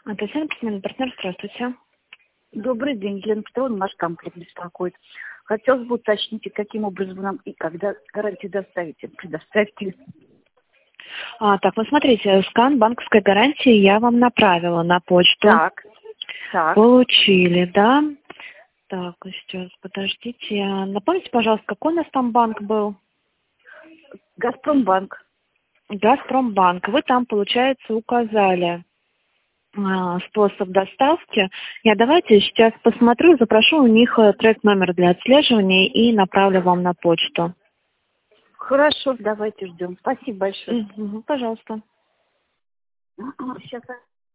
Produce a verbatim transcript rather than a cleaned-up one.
А, Татьяна, персональный партнер, здравствуйте. Добрый день, Елена Петровна, наш комплект беспокоит. Хотелось бы уточнить, каким образом нам и когда гарантию доставите, предоставите. А, так, ну смотрите, скан банковской гарантии я вам направила на почту. Так, так. Получили, да? Так, сейчас, подождите. Напомните, пожалуйста, какой у нас там банк был? Газпромбанк. Газпромбанк. Вы там, получается, указали а, способ доставки. Я давайте сейчас посмотрю, запрошу у них э, трек-номер для отслеживания и направлю вам на почту. Хорошо, давайте ждем. Спасибо большое. Мгм, пожалуйста. Сейчас.